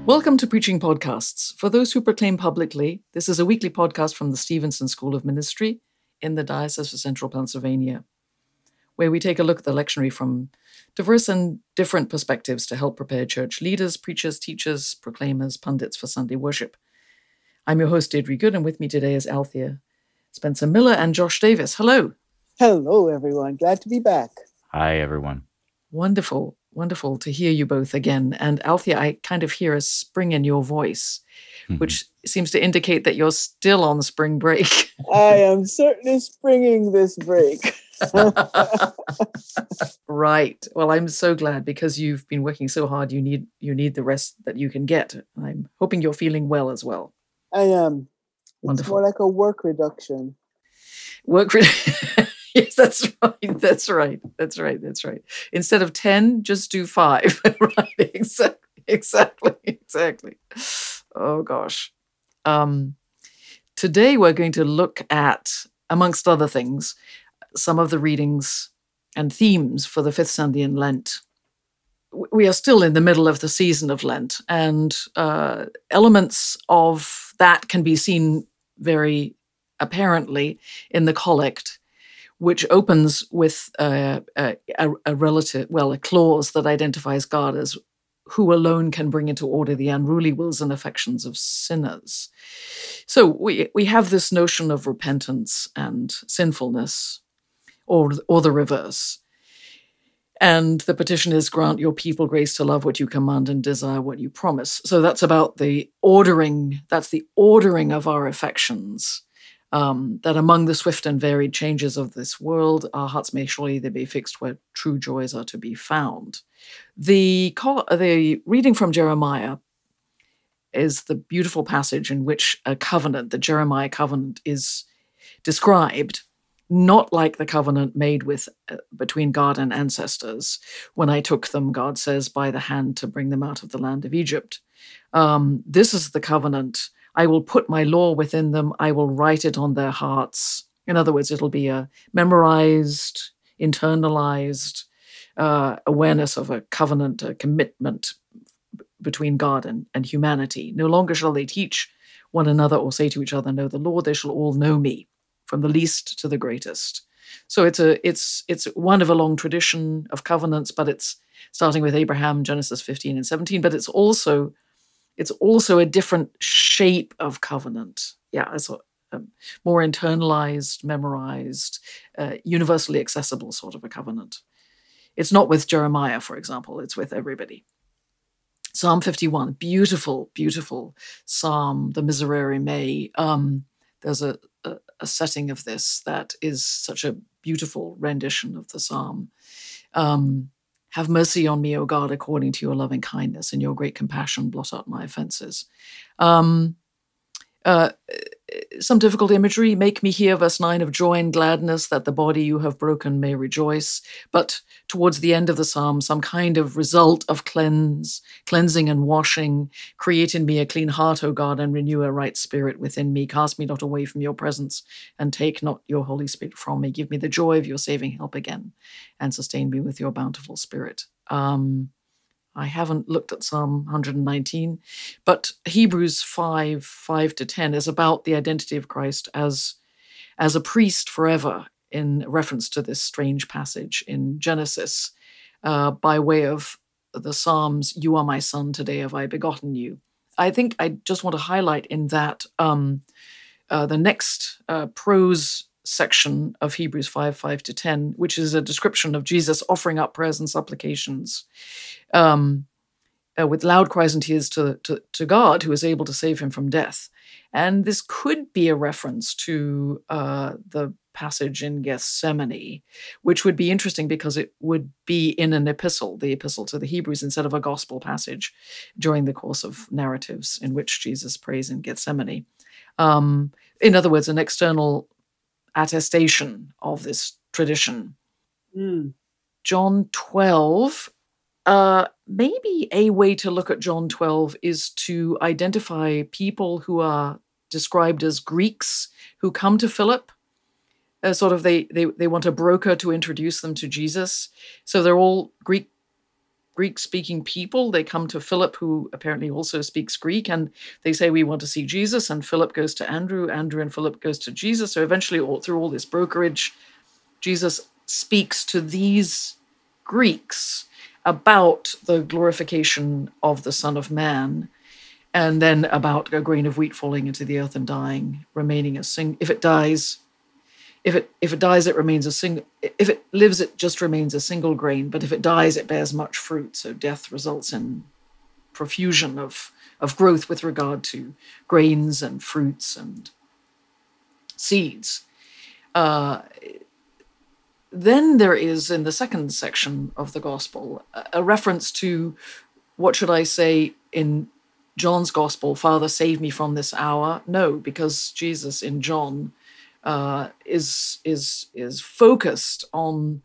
Welcome to Preaching Podcasts. For those who proclaim publicly, this is a weekly podcast from the Stevenson School of Ministry in the Diocese of Central Pennsylvania, where we take a look at the lectionary from diverse and different perspectives to help prepare church leaders, preachers, teachers, proclaimers, pundits for Sunday worship. I'm your host, Deirdre Good, and with me today is Althea Spencer Miller and Josh Davis. Hello. Hello, everyone. Glad to be back. Hi, everyone. Wonderful to hear you both again. And Althea, I kind of hear a spring in your voice, which seems to indicate that you're still on spring break. I am certainly springing this break. Right. Well, I'm so glad because you've been working so hard. You need the rest that you can get. I'm hoping you're feeling well as well. I am. It's Wonderful. more like a work reduction. Yes, that's right. That's right. Instead of 10, just do 5. Right. Exactly. Oh, gosh. Today we're going to look at, amongst other things, some of the readings and themes for the fifth Sunday in Lent. We are still in the middle of the season of Lent, and elements of that can be seen very apparently in the Collect, which opens with a clause that identifies God as who alone can bring into order the unruly wills and affections of sinners. So we have this notion of repentance and sinfulness, or the reverse. And the petition is, grant your people grace to love what you command and desire what you promise. So that's about the ordering of our affections. That among the swift and varied changes of this world, our hearts may surely they be fixed where true joys are to be found. The reading from Jeremiah is the beautiful passage in which a covenant, the Jeremiah covenant, is described, not like the covenant made between God and ancestors. When I took them, God says, by the hand to bring them out of the land of Egypt. This is the covenant. I will put my law within them. I will write it on their hearts. In other words, it'll be a memorized, internalized awareness of a covenant, a commitment between God and humanity. No longer shall they teach one another or say to each other, know the Lord. They shall all know me, from the least to the greatest. So it's one of a long tradition of covenants, but it's starting with Abraham, Genesis 15 and 17, but it's also a different shape of covenant. Yeah, it's a more internalized, memorized, universally accessible sort of a covenant. It's not with Jeremiah, for example. It's with everybody. Psalm 51, beautiful, beautiful psalm, the Miserere Mei. There's a setting of this that is such a beautiful rendition of the psalm. Have mercy on me, O God, according to your loving kindness and your great compassion, blot out my offenses. Some difficult imagery. Make me hear, verse 9, of joy and gladness, that the body you have broken may rejoice. But towards the end of the psalm, some kind of result of cleansing and washing. Create in me a clean heart, O God, and renew a right spirit within me. Cast me not away from your presence, and take not your Holy Spirit from me. Give me the joy of your saving help again, and sustain me with your bountiful spirit. I haven't looked at Psalm 119, but Hebrews 5:5-10 is about the identity of Christ as a priest forever, in reference to this strange passage in Genesis, by way of the Psalms, you are my son, today have I begotten you. I think I just want to highlight in that the next prose section of Hebrews 5:5-10, which is a description of Jesus offering up prayers and supplications with loud cries and tears to God, who is able to save him from death. And this could be a reference to the passage in Gethsemane, which would be interesting because it would be in an epistle, the epistle to the Hebrews, instead of a gospel passage during the course of narratives in which Jesus prays in Gethsemane. In other words, an external attestation of this tradition. John 12, maybe a way to look at John 12 is to identify people who are described as Greeks who come to Philip. They want a broker to introduce them to Jesus. So they're all Greek Greek-speaking people. They come to Philip, who apparently also speaks Greek, and they say, we want to see Jesus. And Philip goes to Andrew. Andrew and Philip goes to Jesus. So eventually, through all this brokerage, Jesus speaks to these Greeks about the glorification of the Son of Man, and then about a grain of wheat falling into the earth and dying, remaining a single. If it dies, it remains a single. If it lives, it just remains a single grain. But if it dies, it bears much fruit. So death results in profusion of growth with regard to grains and fruits and seeds. Then there is, in the second section of the gospel, a reference to, what should I say, in John's gospel, Father, save me from this hour. No, because Jesus in John is focused on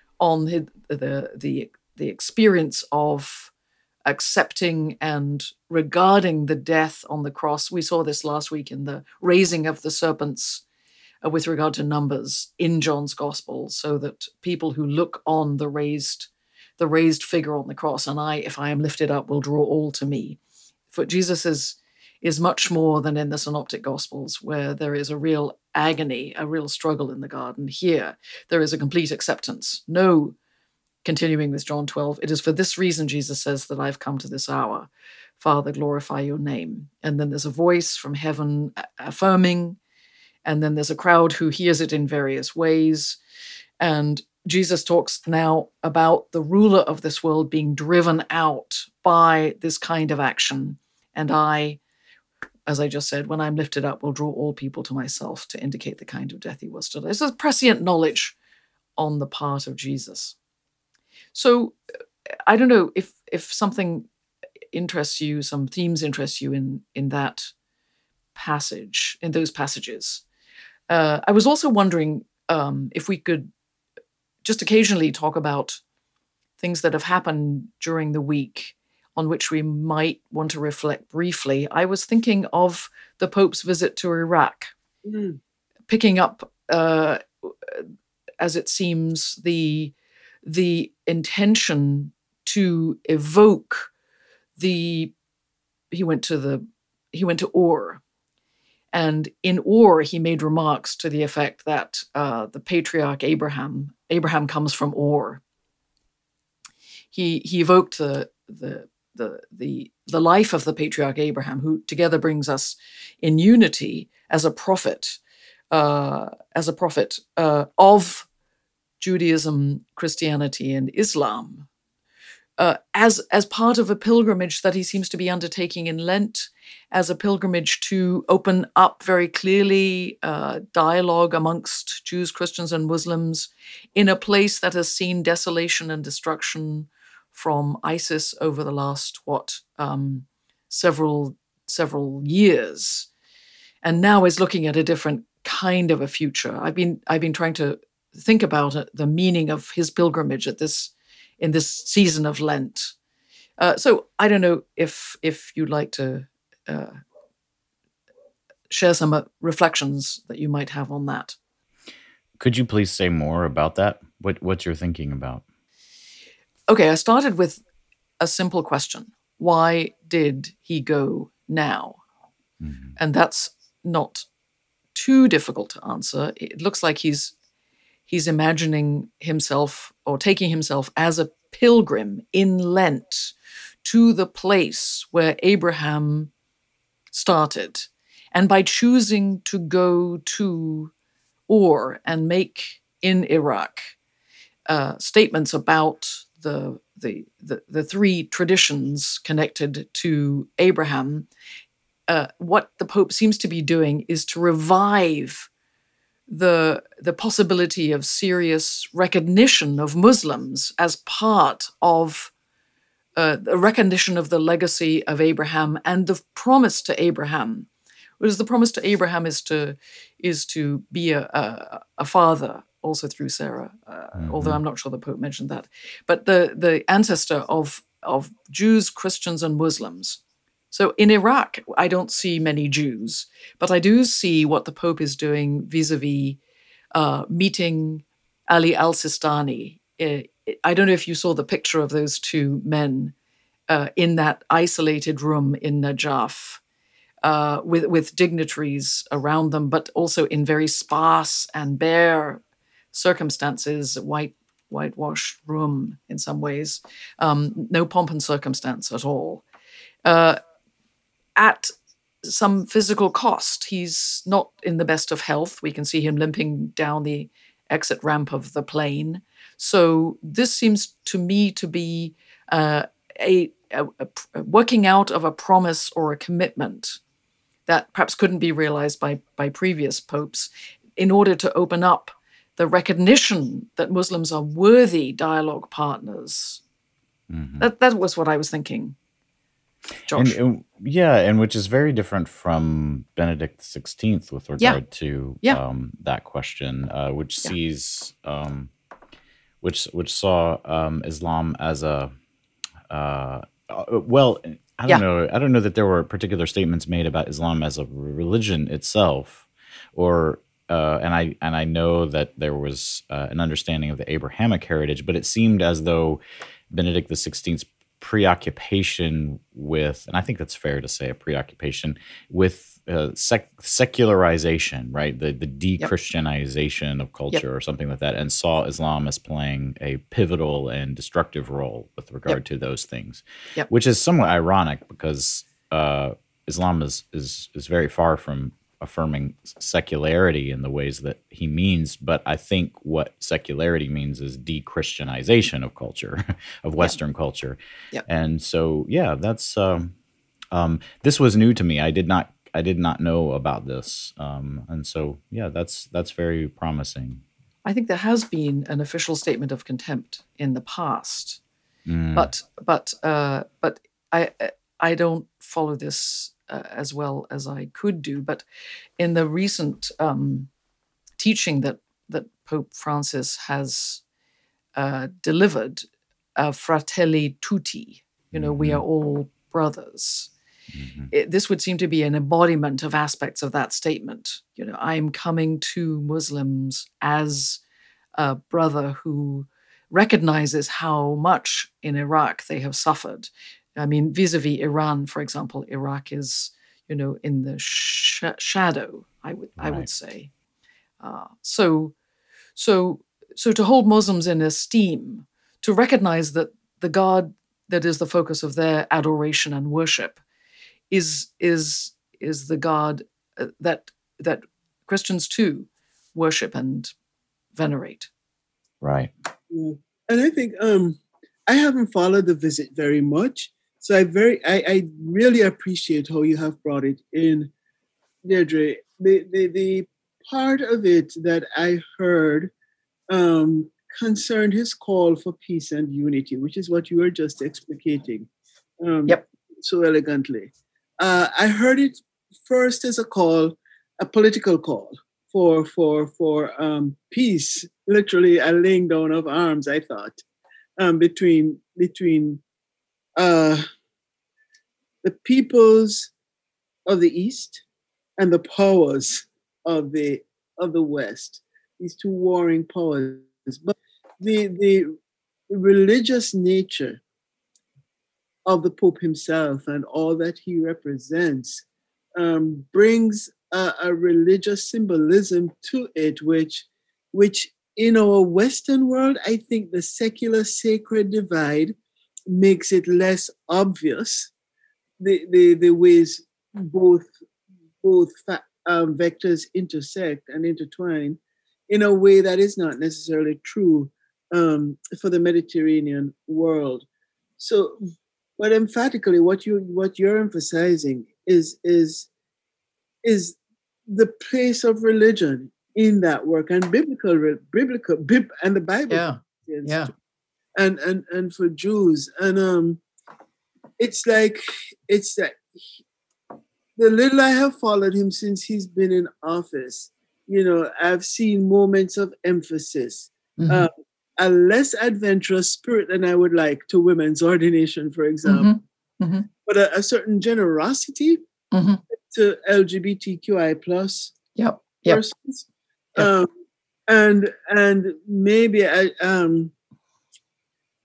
the experience of accepting and regarding the death on the cross. We saw this last week in the raising of the serpents with regard to Numbers in John's gospel, so that people who look on the raised figure on the cross, and if I am lifted up, will draw all to me. For Jesus is much more than in the synoptic gospels, where there is a real agony, a real struggle in the garden. Here, there is a complete acceptance. No, continuing with John 12, it is for this reason, Jesus says, that I've come to this hour. Father, glorify your name. And then there's a voice from heaven affirming, and then there's a crowd who hears it in various ways. And Jesus talks now about the ruler of this world being driven out by this kind of action. And I, as I just said, when I'm lifted up, will draw all people to myself, to indicate the kind of death he was to die. This is prescient knowledge on the part of Jesus. So I don't know if something interests you, some themes interest you in that passage, in those passages. I was also wondering if we could just occasionally talk about things that have happened during the week on which we might want to reflect briefly. I was thinking of the Pope's visit to Iraq, picking up, as it seems, the intention to evoke he went to Ur. And in Ur, he made remarks to the effect that the patriarch Abraham comes from Ur. He evoked the life of the patriarch Abraham, who together brings us in unity as a prophet of Judaism, Christianity, and Islam, as part of a pilgrimage that he seems to be undertaking in Lent, as a pilgrimage to open up very clearly dialogue amongst Jews, Christians, and Muslims in a place that has seen desolation and destruction from ISIS over the last, several years, and now is looking at a different kind of a future. I've been trying to think about the meaning of his pilgrimage in this season of Lent. So I don't know if you'd like to share some reflections that you might have on that. Could you please say more about that? What you're thinking about? Okay, I started with a simple question. Why did he go now? Mm-hmm. And that's not too difficult to answer. It looks like he's imagining himself or taking himself as a pilgrim in Lent to the place where Abraham started. And by choosing to go to Ur and make in Iraq statements about the three traditions connected to Abraham, what the Pope seems to be doing is to revive the possibility of serious recognition of Muslims as part of the recognition of the legacy of Abraham and the promise to Abraham. Whereas the promise to Abraham is to be a father, also through Sarah, although I'm not sure the Pope mentioned that. But the ancestor of Jews, Christians, and Muslims. So in Iraq, I don't see many Jews, but I do see what the Pope is doing vis-a-vis meeting Ali al-Sistani I don't know if you saw the picture of those two men in that isolated room in Najaf, with dignitaries around them, but also in very sparse and bare circumstances, whitewashed room in some ways, no pomp and circumstance at all. At some physical cost. He's not in the best of health. We can see him limping down the exit ramp of the plane. So this seems to me to be a working out of a promise or a commitment that perhaps couldn't be realized by previous popes in order to open up the recognition that Muslims are worthy dialogue partners. Mm-hmm. That was what I was thinking. Josh. And which is very different from Benedict XVI with regard to that question, which sees, which saw Islam as a, I don't know that there were particular statements made about Islam as a religion itself, or and I know that there was an understanding of the Abrahamic heritage, but it seemed as though Benedict XVI's preoccupation with, and I think that's fair to say, a preoccupation with secularization, right? The de-Christianization of culture or something like that, and saw Islam as playing a pivotal and destructive role with regard to those things, which is somewhat ironic because Islam is very far from affirming secularity in the ways that he means, but I think what secularity means is de-Christianization of culture, of Western culture. And so, that's this was new to me. I did not know about this, and so that's very promising. I think there has been an official statement of contempt in the past, but I don't follow this as well as I could do. But in the recent teaching that Pope Francis has delivered, Fratelli Tutti, we are all brothers. This would seem to be an embodiment of aspects of that statement. I'm coming to Muslims as a brother who recognizes how much in Iraq they have suffered. I mean, vis-a-vis Iran, for example, Iraq is, in the shadow, I would say. So to hold Muslims in esteem, to recognize that the God that is the focus of their adoration and worship is the God that Christians too worship and venerate. Right. And I think I haven't followed the visit very much. So I really appreciate how you have brought it in, Deirdre. The part of it that I heard concerned his call for peace and unity, which is what you were just explicating so elegantly. I heard it first as a political call for peace, literally a laying down of arms, I thought, between the peoples of the East and the powers of the West, these two warring powers. But the religious nature of the Pope himself and all that he represents brings a religious symbolism to it, which in our Western world, I think the secular sacred divide makes it less obvious the ways both vectors intersect and intertwine in a way that is not necessarily true for the Mediterranean world. So, but emphatically, what you're emphasizing is the place of religion in that work, and biblical and the Bible. And for Jews, and it's like the little I have followed him since he's been in office, I've seen moments of emphasis, a less adventurous spirit than I would like to women's ordination, for example, but a certain generosity to LGBTQI plus persons, and maybe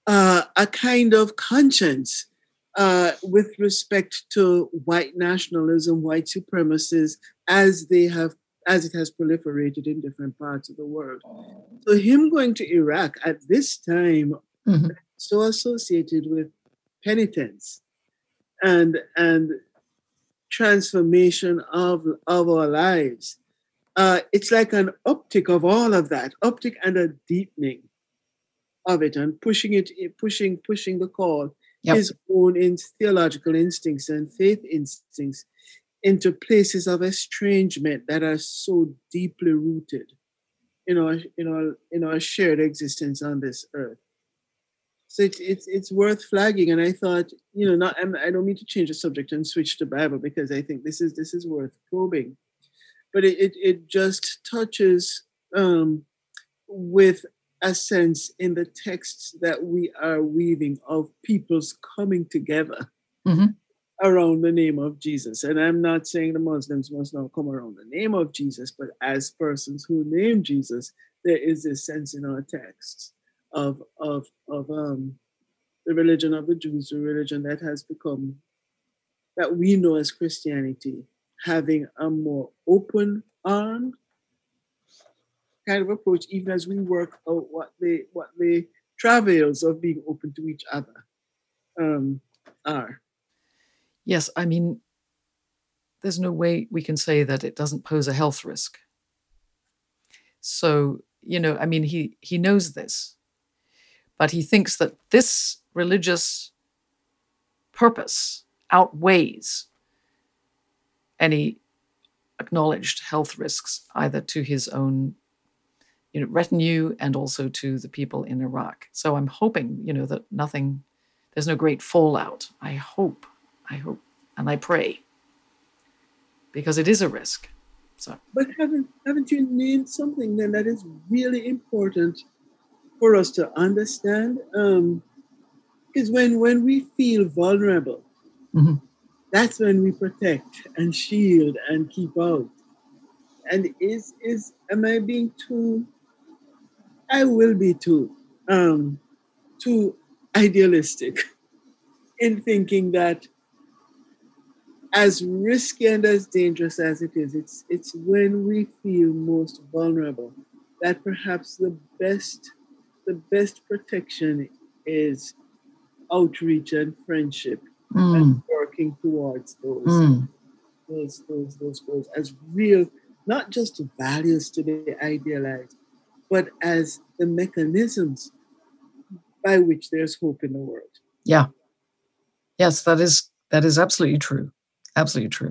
a kind of conscience with respect to white nationalism, white supremacists, as it has proliferated in different parts of the world. So him going to Iraq at this time, so associated with penitence and transformation of our lives. It's like an uptick of all of that, uptick and a deepening of it, and pushing the call, his own theological instincts and faith instincts into places of estrangement that are so deeply rooted in our shared existence on this earth. So it's worth flagging, and I thought, I don't mean to change the subject and switch to Bible, because I think this is worth probing, but it just touches with a sense in the texts that we are weaving of people's coming together around the name of Jesus. And I'm not saying the Muslims must not come around the name of Jesus, but as persons who name Jesus, there is this sense in our texts of the religion of the Jews, the religion that has become, that we know as Christianity, having a more open-armed kind of approach, even as we work out what the travails of being open to each other are. Yes, I mean, there's no way we can say that it doesn't pose a health risk. So, I mean, he knows this, but he thinks that this religious purpose outweighs any acknowledged health risks, either to his own retinue and also to the people in Iraq. So I'm hoping, that there's no great fallout. I hope, and I pray, because it is a risk. So, but haven't you named something then that is really important for us to understand? Because when we feel vulnerable, that's when we protect and shield and keep out. And am I being too? I will be too idealistic in thinking that, as risky and as dangerous as it is, it's when we feel most vulnerable that perhaps the best protection is outreach and friendship and working towards those goals as real, not just values to be idealized, but as the mechanisms by which there's hope in the world. Yeah. Yes, that is absolutely true. Absolutely true.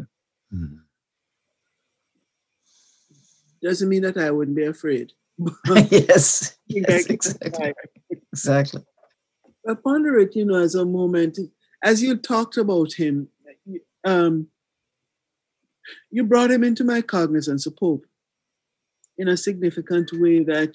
Doesn't mean that I wouldn't be afraid. Yes, exactly. I ponder it, as a moment, as you talked about him, you brought him into my cognizance, a Pope, in a significant way, that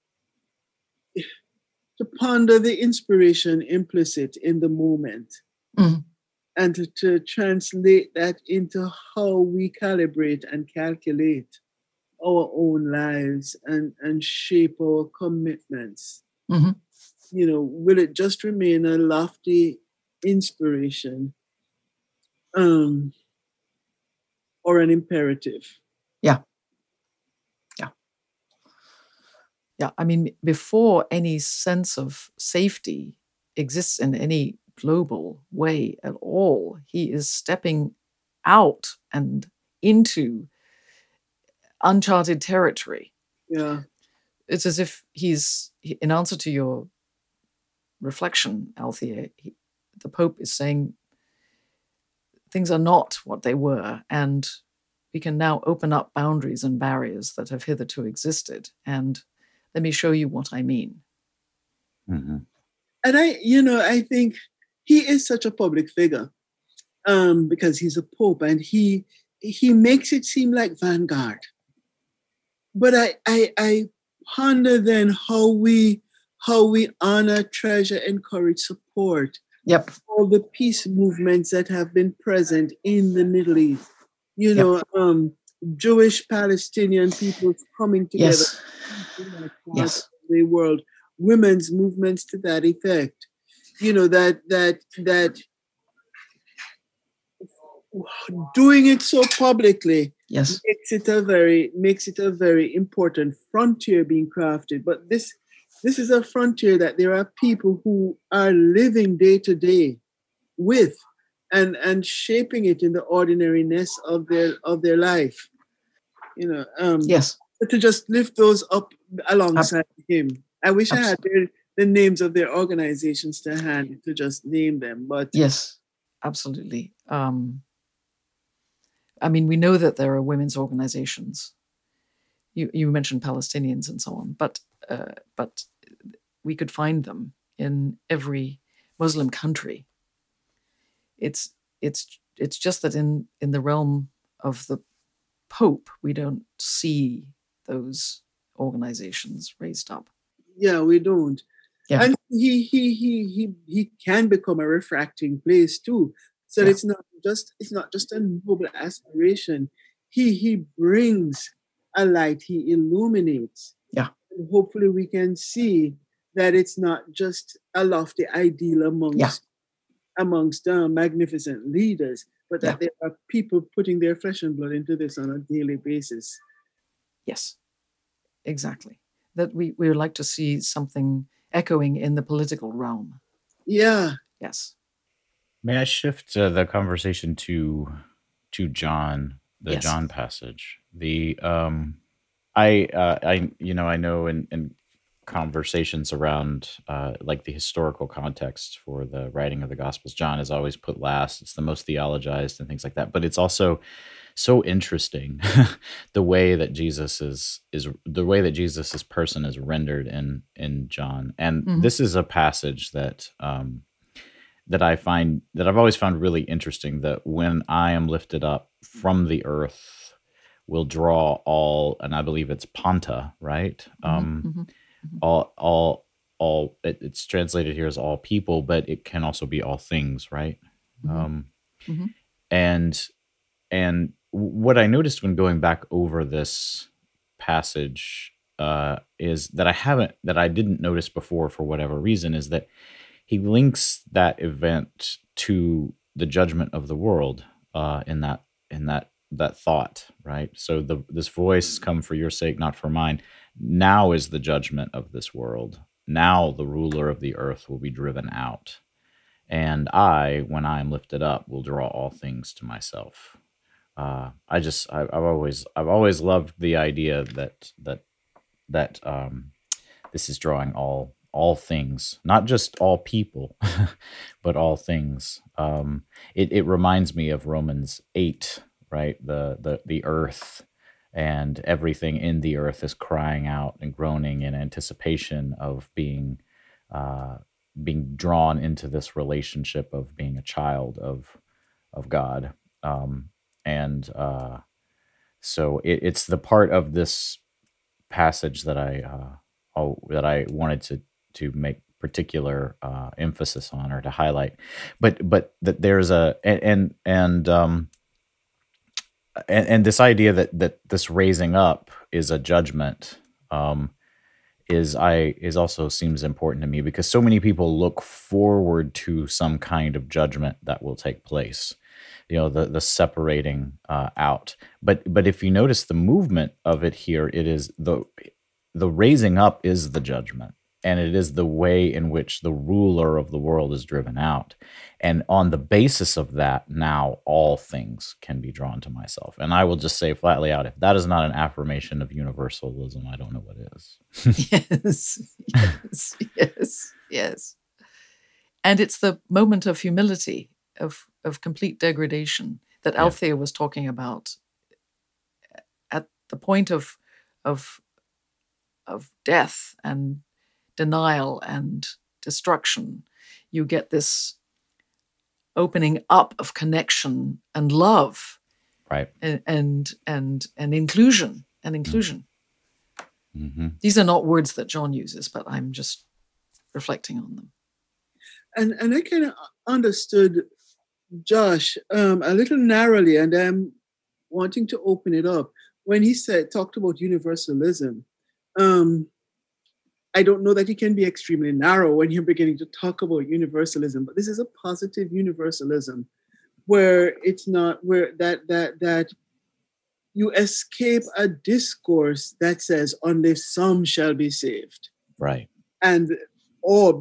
to ponder the inspiration implicit in the moment and to translate that into how we calibrate and calculate our own lives and shape our commitments. Will it just remain a lofty inspiration or an imperative? Yeah, I mean, before any sense of safety exists in any global way at all, he is stepping out and into uncharted territory. Yeah. It's as if he's, in answer to your reflection, Althea, the Pope is saying things are not what they were, and we can now open up boundaries and barriers that have hitherto existed. And let me show you what I mean. And I think he is such a public figure because he's a Pope, and he makes it seem like vanguard. But I ponder then how we honor, treasure, encourage, support all the peace movements that have been present in the Middle East. Jewish Palestinian people coming together in the world, women's movements to that effect. that doing it so publicly yes, makes it a very important frontier being crafted. But this is a frontier that there are people who are living day to day with and shaping it in the ordinariness of their life. yes, To just lift those up alongside him. I wish I had the names of their organizations to hand to just name them. But yes, absolutely. I mean, we know that there are women's organizations. You mentioned Palestinians and so on, but we could find them in every Muslim country. It's just that in the realm of the Pope, we don't see those organizations raised up. Yeah, we don't. Yeah. And he can become a refracting place too. So it's not just a noble aspiration. He brings a light, he illuminates. Yeah. And hopefully we can see that it's not just a lofty ideal amongst magnificent leaders, but that there are people putting their flesh and blood into this on a daily basis. Yes, exactly. That we would like to see something echoing in the political realm. Yeah. Yes. May I shift the conversation to John, the John passage? The I know in conversations around like the historical context for the writing of the Gospels, John is always put last. It's the most theologized and things like that. But it's also so interesting the way that Jesus' person is rendered in John. And this is a passage that I've always found really interesting, that when I am lifted up from the earth will draw all, and I believe it's Panta, right? All it's translated here as all people, but it can also be all things, right? And what I noticed when going back over this passage is that I didn't notice before for whatever reason, is that he links that event to the judgment of the world in that thought, right? So this voice come for your sake, not for mine. Now is the judgment of this world. Now the ruler of the earth will be driven out. And I, when I am lifted up, will draw all things to myself. I've always loved the idea that this is drawing all things, not just all people, but all things. It reminds me of Romans 8, right? The earth and everything in the earth is crying out and groaning in anticipation of being drawn into this relationship of being a child of God. So it's the part of this passage that I wanted to make particular emphasis on, or to highlight, but that there's and this idea that this raising up is a judgment is also seems important to me, because so many people look forward to some kind of judgment that will take place, the separating out. But if you notice the movement of it here, it is the raising up is the judgment, and it is the way in which the ruler of the world is driven out. And on the basis of that, now all things can be drawn to myself. And I will just say flatly out, if that is not an affirmation of universalism, I don't know what is. Yes. And it's the moment of humility, of complete degradation that Althea was talking about. At the point of death and denial and destruction, you get this opening up of connection and love, right? And inclusion and inclusion. Mm-hmm. These are not words that John uses, but I'm just reflecting on them. And I kind of understood Josh a little narrowly, and I'm wanting to open it up when he talked about universalism. I don't know that it can be extremely narrow when you're beginning to talk about universalism, but this is a positive universalism where it's not where that you escape a discourse that says only some shall be saved. Right. And all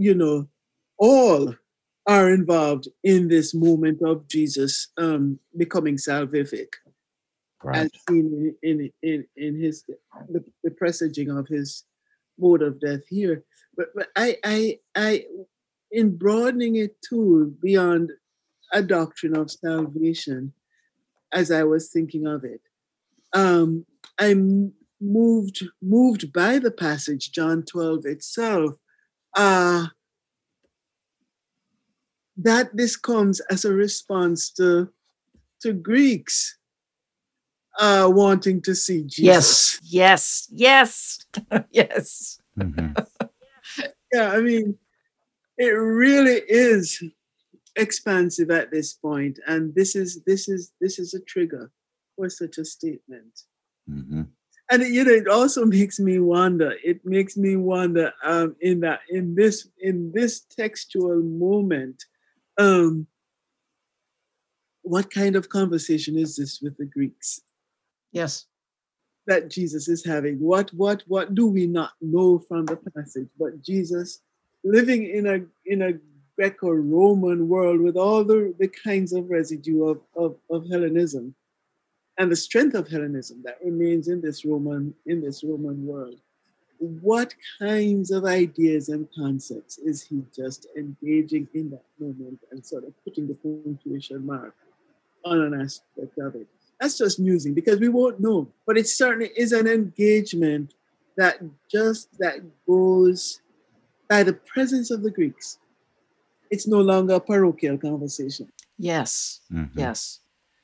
are involved in this moment of Jesus becoming salvific, Right. as seen in his the presaging of his mode of death here. But I in broadening it too beyond a doctrine of salvation, as I was thinking of it, I'm moved by the passage, John 12 itself, that this comes as a response to Greeks wanting to see Jesus. Yes. Yes. Mm-hmm. Yeah, I mean, it really is expansive at this point, and this is a trigger for such a statement. Mm-hmm. And it also makes me wonder. It makes me wonder in this textual moment, what kind of conversation is this with the Greeks? Yes. That Jesus is having. What do we not know from the passage? But Jesus, living in a Greco-Roman world with all the kinds of residue of Hellenism and the strength of Hellenism that remains in this Roman world. What kinds of ideas and concepts is he just engaging in that moment and sort of putting the punctuation mark on an aspect of it? That's just musing, because we won't know. But it certainly is an engagement that goes by the presence of the Greeks. It's no longer a parochial conversation. Yes. Mm-hmm. Yes.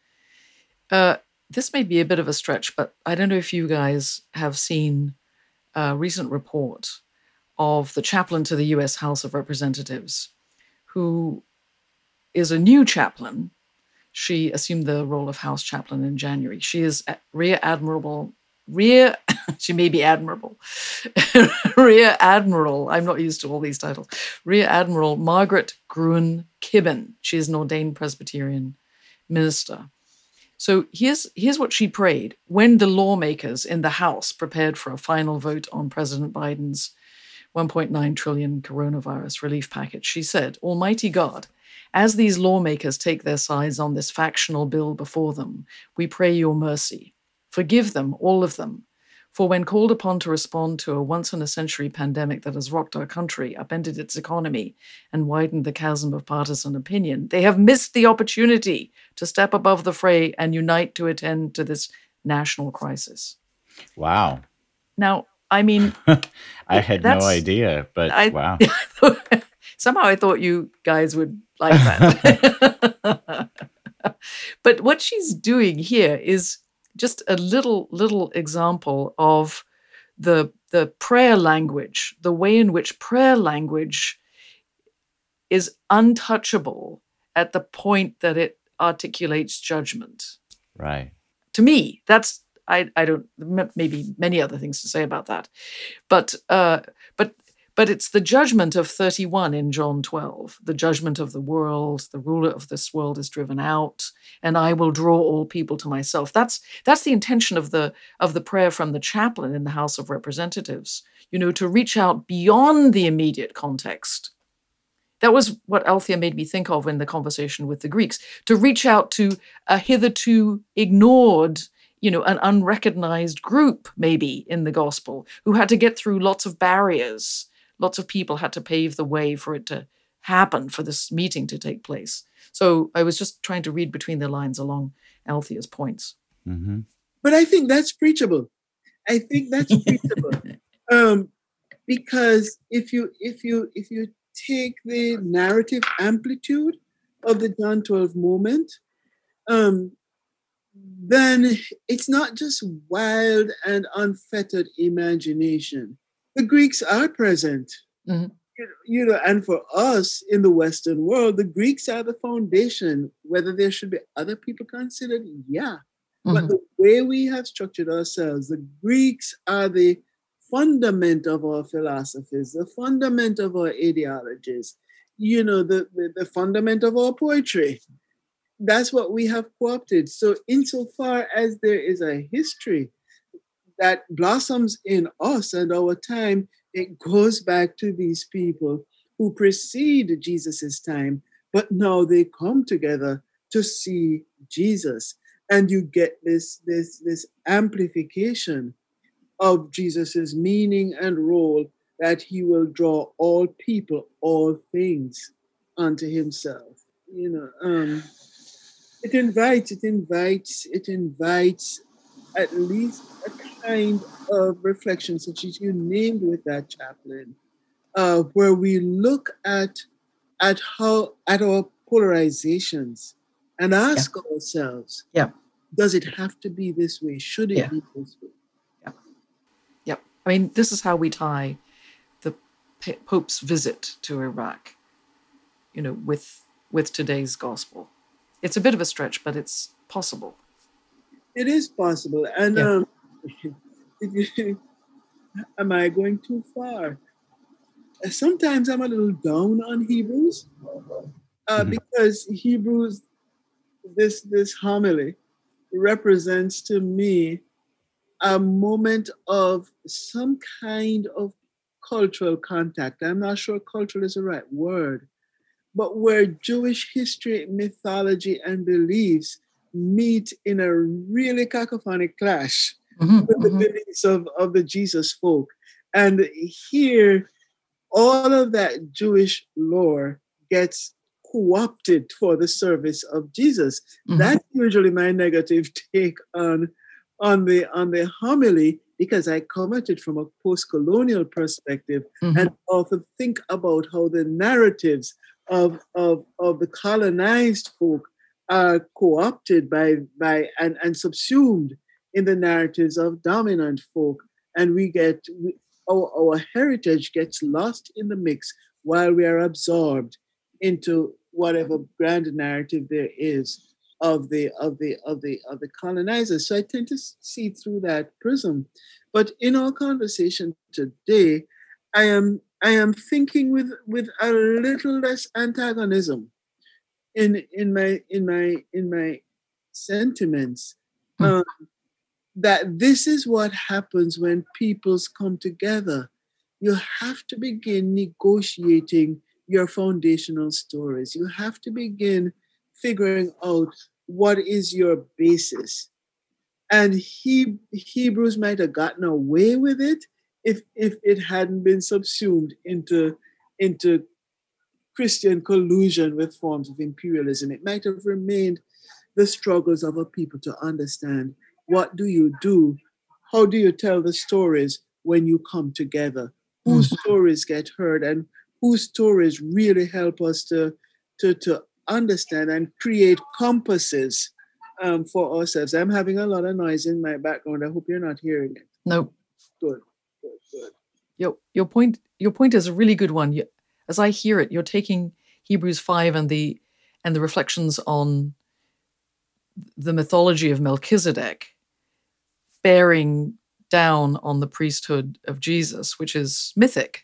This may be a bit of a stretch, but I don't know if you guys have seen a recent report of the chaplain to the U.S. House of Representatives, who is a new chaplain. She assumed the role of House chaplain in January. She is Rear Admiral. She may be Admiral. Rear Admiral. I'm not used to all these titles. Rear Admiral Margaret Gruen Kibben. She is an ordained Presbyterian minister. So here's what she prayed when the lawmakers in the House prepared for a final vote on President Biden's $1.9 trillion coronavirus relief package. She said, "Almighty God, as these lawmakers take their sides on this factional bill before them, we pray your mercy. Forgive them, all of them. For when called upon to respond to a once-in-a-century pandemic that has rocked our country, upended its economy, and widened the chasm of partisan opinion, they have missed the opportunity to step above the fray and unite to attend to this national crisis." Wow. Now, I mean... I had no idea, but wow. Somehow I thought you guys would like that. But what she's doing here is just a little example of the prayer language, the way in which prayer language is untouchable at the point that it articulates judgment. Right. To me, that's I don't, maybe many other things to say about that, but it's the judgment of 31 in John 12, the judgment of the world. The ruler of this world is driven out, and I will draw all people to myself. That's the intention of the prayer from the chaplain in the House of Representatives, to reach out beyond the immediate context. That was what Althea made me think of in the conversation with the Greeks, to reach out to a hitherto ignored, an unrecognized group, maybe, in the gospel, who had to get through lots of barriers. Lots of people had to pave the way for it to happen, for this meeting to take place. So I was just trying to read between the lines along Althea's points. Mm-hmm. But I think that's preachable. Because if you take the narrative amplitude of the John 12 moment, then it's not just wild and unfettered imagination. The Greeks are present, mm-hmm. And for us in the Western world, the Greeks are the foundation. Whether there should be other people considered, yeah. Mm-hmm. But the way we have structured ourselves, the Greeks are the fundament of our philosophies, the fundament of our ideologies, the fundament of our poetry. That's what we have co-opted. So insofar as there is a history that blossoms in us and our time, it goes back to these people who precede Jesus's time, but now they come together to see Jesus. And you get this amplification of Jesus's meaning and role, that he will draw all people, all things unto himself. It invites at least a kind of reflection, such as you named with that, Chaplain, where we look at our polarizations and ask ourselves, does it have to be this way? Should it be this way? Yeah. I mean, this is how we tie the Pope's visit to Iraq, with today's gospel. It's a bit of a stretch, but it's possible. It is possible. And am I going too far? Sometimes I'm a little down on Hebrews because Hebrews, this homily represents to me a moment of some kind of cultural contact. I'm not sure cultural is the right word, but where Jewish history, mythology, and beliefs meet in a really cacophonic clash with the beliefs of the Jesus folk. And here, all of that Jewish lore gets co-opted for the service of Jesus. That's usually my negative take on the homily, because I come at it from a post-colonial perspective and often think about how the narratives of the colonized folk are co-opted by and subsumed in the narratives of dominant folk, and our heritage gets lost in the mix while we are absorbed into whatever grand narrative there is of the colonizers. So I tend to see through that prism. But in our conversation today, I am thinking with a little less antagonism in my sentiments. That this is what happens when peoples come together. You have to begin negotiating your foundational stories. You have to begin figuring out what is your basis. And Hebrews might have gotten away with it if it hadn't been subsumed into Christian collusion with forms of imperialism. It might have remained the struggles of a people to understand, what do you do? How do you tell the stories when you come together? Whose stories get heard, and whose stories really help us to understand and create compasses for ourselves. I'm having a lot of noise in my background. I hope you're not hearing it. No. Good. Your point is a really good one. As I hear it, you're taking Hebrews 5 and the reflections on the mythology of Melchizedek bearing down on the priesthood of Jesus, which is mythic.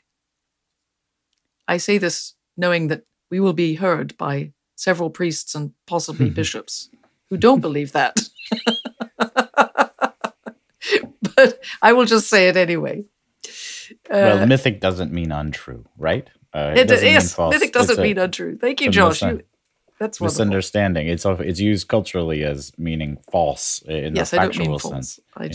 I say this knowing that we will be heard by several priests and possibly bishops who don't believe that. But I will just say it anyway. Well, mythic doesn't mean untrue, right? Yes, mythic doesn't mean untrue. Thank you, Josh. That's wonderful. Misunderstanding. It's used culturally as meaning false in the factual sense.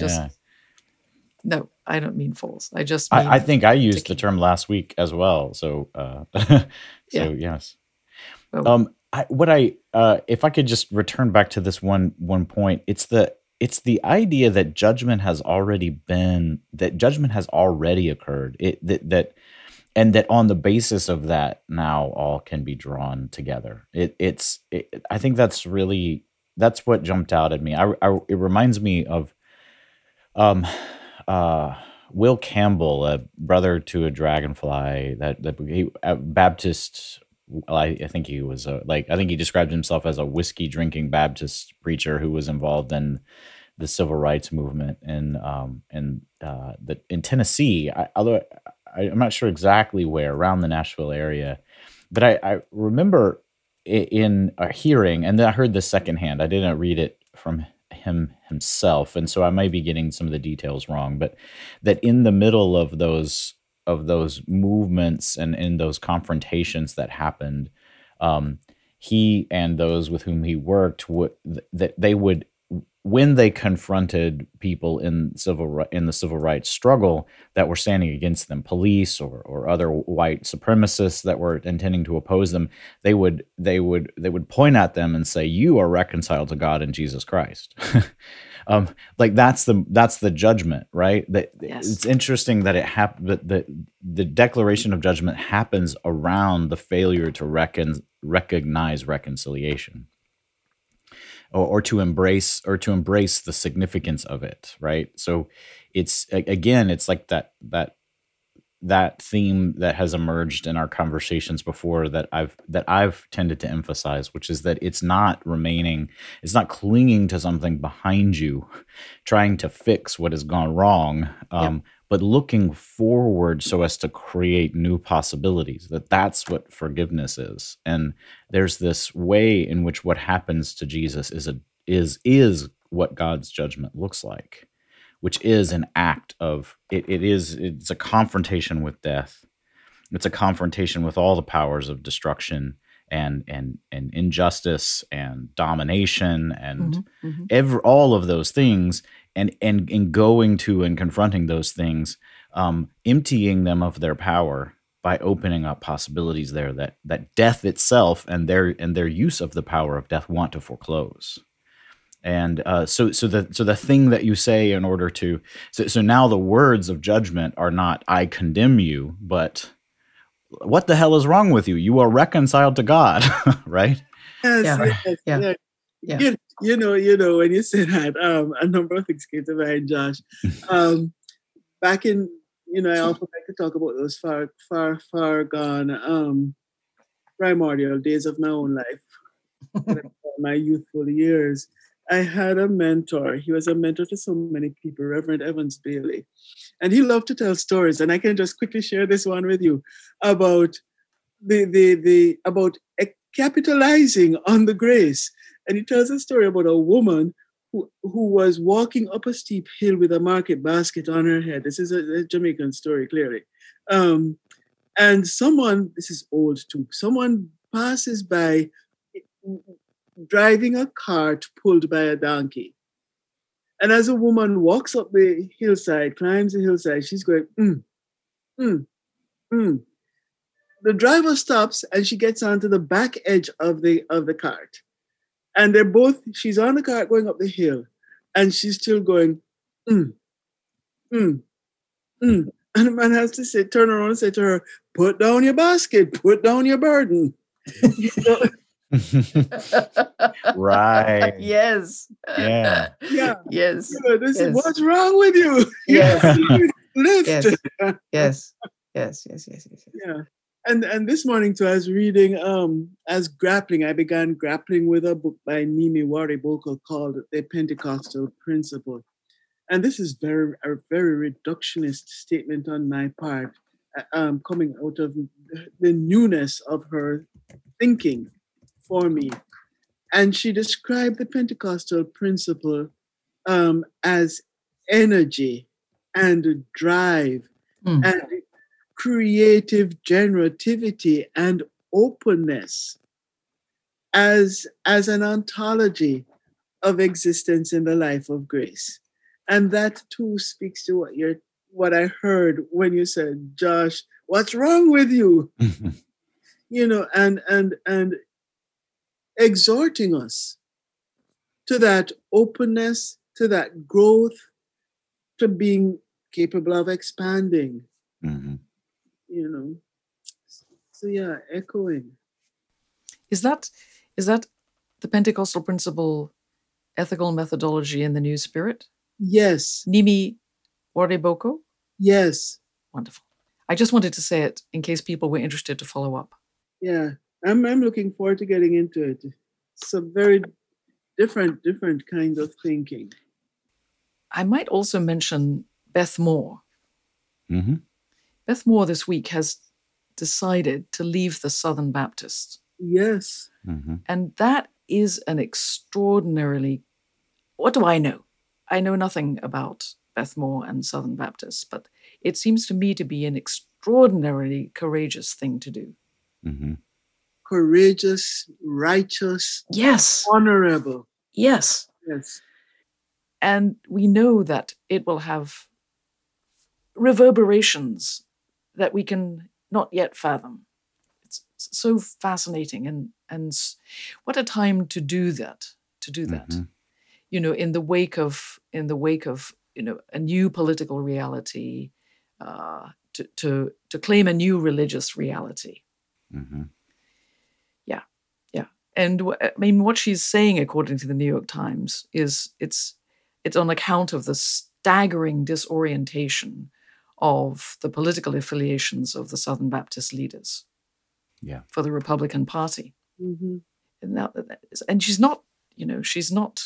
No, I don't mean false. I just mean I think I used the term last week as well. So yes. Well, if I could just return back to this one point, it's the idea that judgment has already occurred. And that on the basis of that, now all can be drawn together. I think that's what jumped out at me. It reminds me of Will Campbell, a brother to a dragonfly, Baptist. I think he was I think he described himself as a whiskey drinking Baptist preacher who was involved in the civil rights movement in Tennessee. Although I'm not sure exactly where, around the Nashville area, but I remember in a hearing, and then I heard this secondhand. I didn't read it from him himself, and so I might be getting some of the details wrong. But that in the middle of those movements and in those confrontations that happened, he and those with whom he worked that they would, when they confronted people in the civil rights struggle that were standing against them, police or other white supremacists that were intending to oppose them, they would point at them and say, "You are reconciled to God in Jesus Christ." Like that's the judgment, right? Yes. It's interesting that the declaration of judgment happens around the failure to recognize reconciliation. Or to embrace the significance of it, right? So it's like that theme that has emerged in our conversations before that I've tended to emphasize, which is that it's not clinging to something behind you, trying to fix what has gone wrong, but looking forward so as to create new possibilities. That's what forgiveness is. And there's this way in which what happens to Jesus is what God's judgment looks like, which is an act of it's a confrontation with death. It's a confrontation with all the powers of destruction and injustice and domination and all of those things. And in going to and confronting those things, emptying them of their power by opening up possibilities there that death itself and their use of the power of death want to foreclose. And so the thing that you say in order to so now the words of judgment are not "I condemn you," but "What the hell is wrong with you? You are reconciled to God," right? Yes. You know, when you say that, a number of things came to mind, Josh. Back in, I often like to talk about those far gone primordial days of my own life, my youthful years. I had a mentor. He was a mentor to so many people, Reverend Evans Bailey. And he loved to tell stories. And I can just quickly share this one with you about about capitalizing on the grace. And he tells a story about a woman who was walking up a steep hill with a market basket on her head. This is a Jamaican story, clearly. And someone, this is old too, someone passes by driving a cart pulled by a donkey. And as a woman walks up the hillside, climbs the hillside, she's going, The driver stops and she gets onto the back edge of the cart. And she's on the cart going up the hill and she's still going, And the man has to turn around and say to her, "Put down your basket, put down your burden." Right. Yes. Yeah. Yes. What's wrong with you? Yes. Lift. Yes. Yeah. And this morning too, I was reading, I began grappling with a book by Nimi Wariboko called The Pentecostal Principle. And this is a very reductionist statement on my part, coming out of the newness of her thinking for me. And she described the Pentecostal principle as energy and drive and creative generativity and openness as an ontology of existence in the life of grace. And that too speaks to what I heard when you said, "Josh, what's wrong with you?" And exhorting us to that openness, to that growth, to being capable of expanding. So yeah, echoing. Is that the Pentecostal principle ethical methodology in the New Spirit? Yes. Nimi Wariboko? Yes. Wonderful. I just wanted to say it in case people were interested to follow up. Yeah, I'm looking forward to getting into it. It's a very different kind of thinking. I might also mention Beth Moore. Mm-hmm. Beth Moore this week has decided to leave the Southern Baptists. Yes. Mm-hmm. And that is an extraordinarily, what do I know? I know nothing about Beth Moore and Southern Baptists, but it seems to me to be an extraordinarily courageous thing to do. Mm-hmm. Courageous, righteous, yes, honorable. Yes. Yes. And we know that it will have reverberations that we can not yet fathom. It's so fascinating, and what a time to do that. Mm-hmm. You know, in the wake of you know, a new political reality, to claim a new religious reality. Mm-hmm. Yeah. And I mean, what she's saying, according to the New York Times, is it's on account of the staggering disorientation of the political affiliations of the Southern Baptist leaders. Yeah. For the Republican Party. Mm-hmm. And she's not, you know, she's not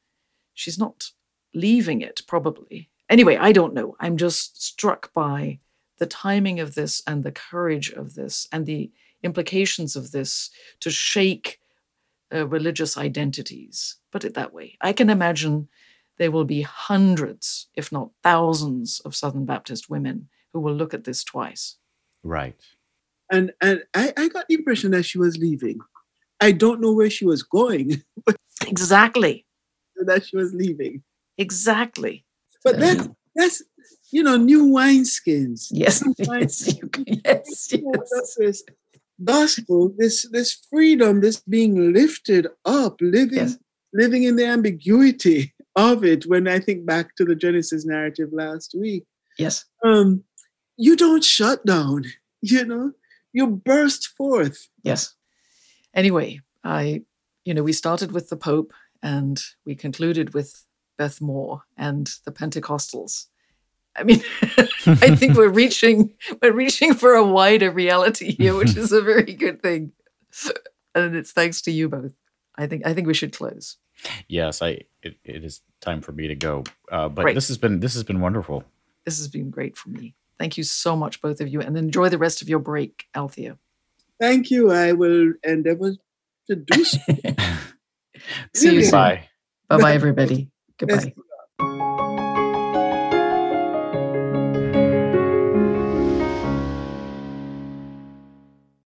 leaving it, probably. Anyway, I don't know. I'm just struck by the timing of this and the courage of this and the implications of this to shake religious identities. Put it that way. I can imagine there will be hundreds, if not thousands, of Southern Baptist women who will look at this twice. Right. And I got the impression that she was leaving. I don't know where she was going. But exactly. That she was leaving. Exactly. But that's you know, new wineskins. Yes. Yes. This gospel, this freedom, this being lifted up, living in the ambiguity of it. When I think back to the Genesis narrative last week. Yes. You don't shut down, you know, you burst forth. Yes. Anyway, we started with the Pope and we concluded with Beth Moore and the Pentecostals. I mean, I think we're reaching for a wider reality here, which is a very good thing. And it's thanks to you both. I think we should close. Yes, it is time for me to go. But Great. this has been wonderful. This has been great for me. Thank you so much, both of you, and enjoy the rest of your break, Althea. Thank you. I will endeavor to do so. See you soon. Bye. Bye-bye, everybody. Goodbye. Yes.